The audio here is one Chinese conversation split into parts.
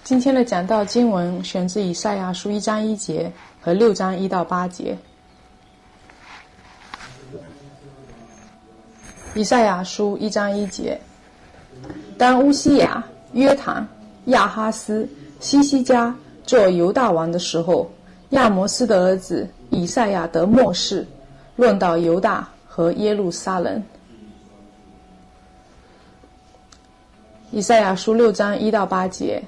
今天的讲道经文选自以赛亚书1章1节和6章1到8节。以赛亚书1章1节，当乌西雅、约坦、亚哈斯、西西家做犹大王的时候，亚摩斯的儿子以赛亚得末世，论到犹大和耶路撒冷。以赛亚书6章1到8节，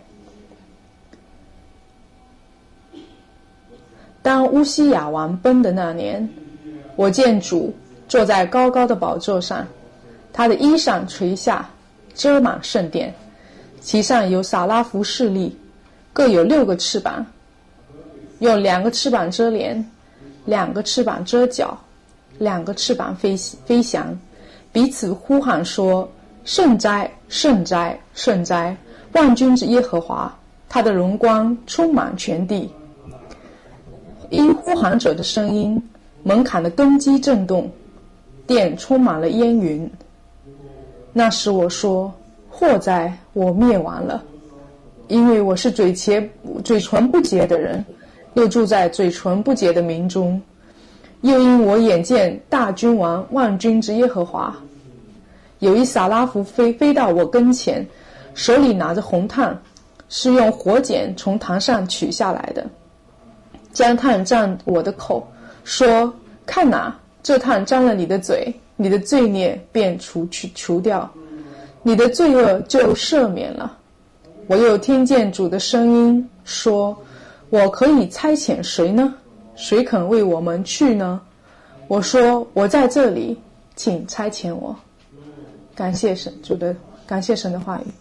当乌西雅王崩的那年，我见主坐在高高的宝座上，他的衣裳垂下，遮满圣殿，其上有撒拉弗侍立，各有6个翅膀，用2个翅膀遮脸，2个翅膀遮脚，2个翅膀飞翔，彼此呼喊说：圣哉，圣哉，圣哉！万军之耶和华，他的荣光充满全地。因呼喊者的声音，门槛的根基震动，殿充满了烟云。那时我说：祸哉，我灭亡了，因为我是嘴唇不洁的人，又住在嘴唇不洁的民中。又因我眼见大君王万军之耶和华，有一撒拉弗飞到我跟前，手里拿着红炭，是用火剪从坛上取下来的，将炭蘸我的口，说：看哪，这炭沾了你的嘴，你的罪孽便除掉，你的罪恶就赦免了。我又听见主的声音说：我可以差遣谁呢？谁肯为我们去呢？我说：我在这里，请差遣我。感谢神的话语。